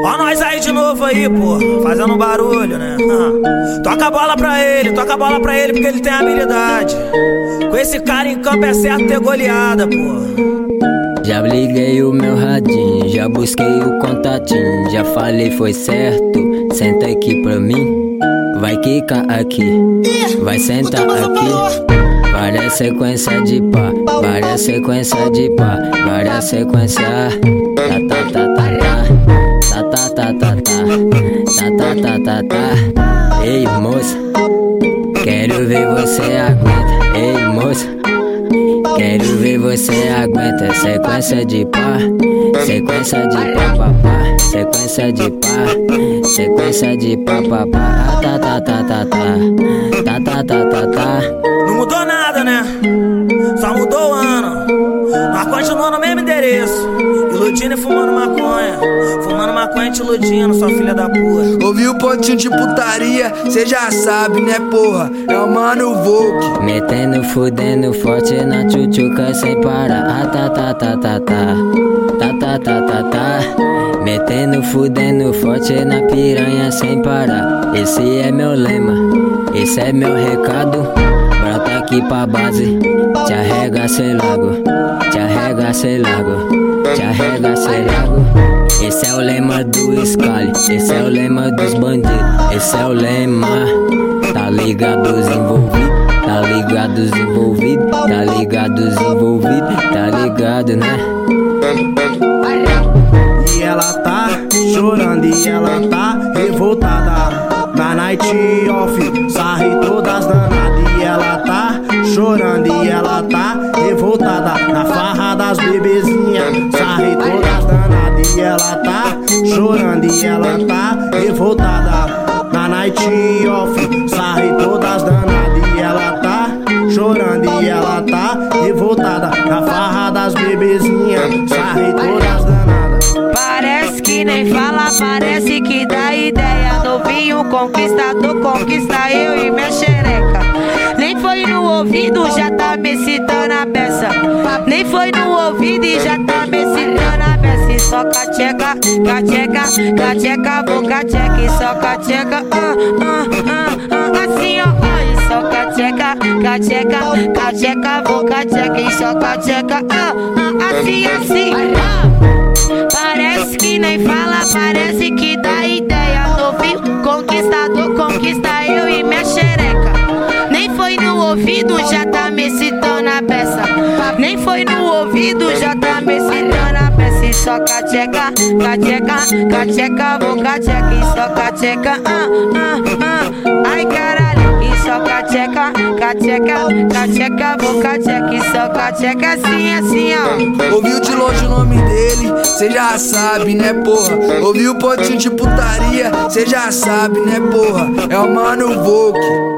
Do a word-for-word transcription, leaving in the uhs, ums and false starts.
Ó nós aí de novo aí, pô, fazendo barulho, né? Ah. Toca a bola pra ele, toca a bola pra ele porque ele tem habilidade. Com esse cara em campo é certo ter goleada, pô. Já liguei o meu radinho, já busquei o contatinho, já falei foi certo, senta aqui pra mim. Vai quicar aqui, vai sentar aqui. Várias sequências de pá, várias sequências de pá, várias sequências. Tá tá tá tá tá, tá tá tá tá, tá tá tá tá tá. Ei moça, quero ver você aguenta. Ei moça, quero ver você aguenta. Sequência de pá, sequência de pá pá pá, sequência de pá, sequência de pá pá pá. Tá tá tá tá tá, tá tá tá tá tá. Não mudou nada, né? Só mudou o ano. Nós continuamos no mesmo endereço, iludindo e fumando maconha. Fumando maconha e te iludindo, sua filha da puta. Ouviu o pontinho de putaria, cê já sabe, né porra? É o Mano Volk. Metendo, fudendo forte na tchutchuca sem parar. Ah, tá, tá, tá, tá, tá. Tá, tá, tá, tá, tá. Metendo, fudendo forte na piranha sem parar. Esse é meu lema, esse é meu recado. Brota aqui pra base, te arrega, cê lago. Te arrega, cê lago. Te arrega, cê lago. Esse é o lema do Scali, esse é o lema dos bandidos. Esse é o lema, tá ligado os envolvidos. Tá ligado os envolvidos, tá ligado os envolvidos. Tá ligado, né? E ela tá chorando e ela tá revoltada. Na night off, sarre todas danadas. E ela tá chorando e ela tá revoltada. Na farra das bebezinhas, sarre todas danadas. E ela tá chorando e ela tá revoltada. Na night off, sarre todas danadas. E ela tá chorando e ela tá revoltada. Na farra das bebezinhas, sarre todas danadas. Parece que nem fala, parece que dá ideia. Novinho conquistador, conquista eu e minha xereca. Nem foi no ouvido, já tá me citando a peça. Nem foi no ouvido e já tá me citando a peça. E só cacheca, cacheca, cacheca, vou cacheca. E só cacheca, ah, ah, ah, ah, assim ó. E só cacheca, cacheca, cacheca, vou cacheca. E só cacheca, ah, ah, assim, assim, ah. Parece que nem fala, parece que dá ideia. Novinho conquistador, conquista eu e minha xereca. Nem foi no ouvido, já tá me citando a peça. Nem foi no ouvido, já tá me citando a peça. E só cacheca, cacheca, cacheca, vou cacheca. E só cacheca, ah, ah, ah, ai caralho. E só cacheca, cacheca, cacheca, vou cacheca. E só cacheca assim, assim ó. Ouviu de longe o nome dele, cê já sabe, né porra? Ouviu o pontinho de putaria, cê já sabe, né porra? É o Mano Volk.